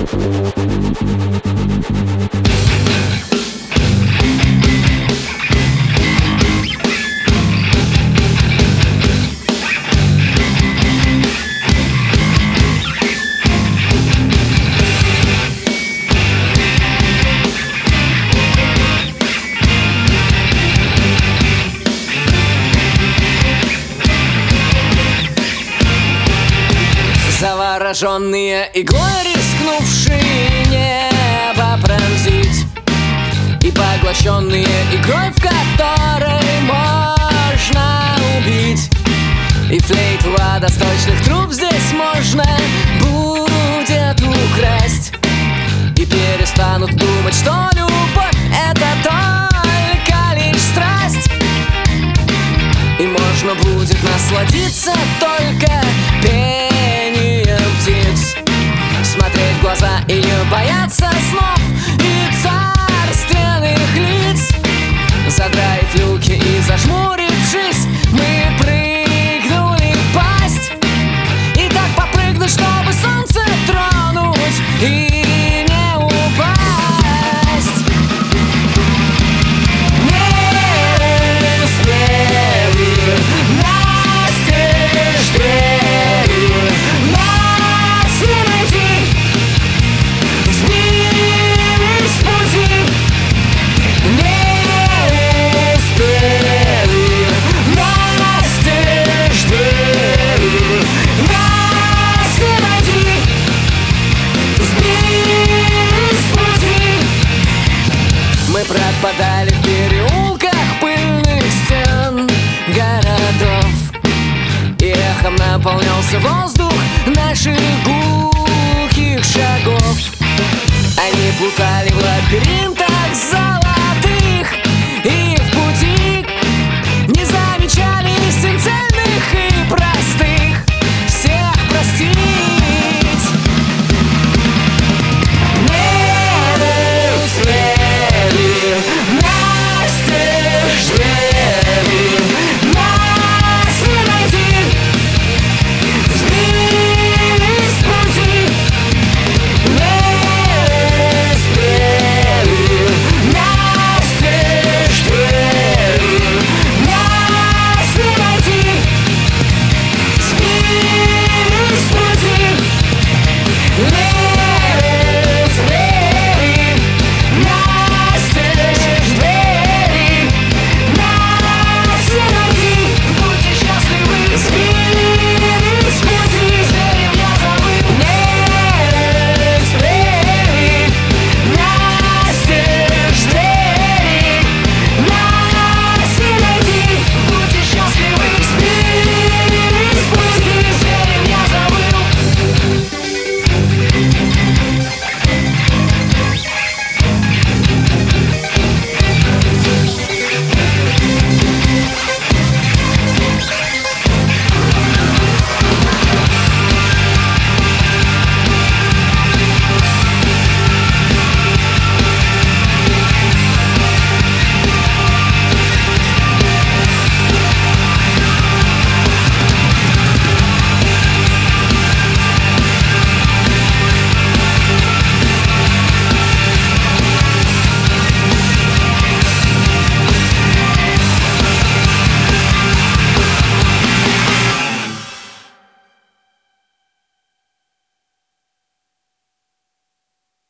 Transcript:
Завороженные игрой, рискнувшие небо пронзить, и поглощенные игрой, в которой можно убить. И флейту водосточных труб здесь можно будет украсть, и перестанут думать, что любовь — это только лишь страсть. И можно будет насладиться только пением птиц, смотреть в глаза и не бояться снов и царственных лиц. Задраив люки и зажмурившись, мы прыгнули в пасть. И так попрыгнуть, чтобы солнце тронуть и не упасть. Не успели настежь двери, нас не найти, сбились с пути. Не успели настежь двери, нас не найти, сбились с пути. Мы пропадали в переулках пыльных стен городов, и эхом наполнялся воздух наших глухих шагов. Они плутали в лабиринтах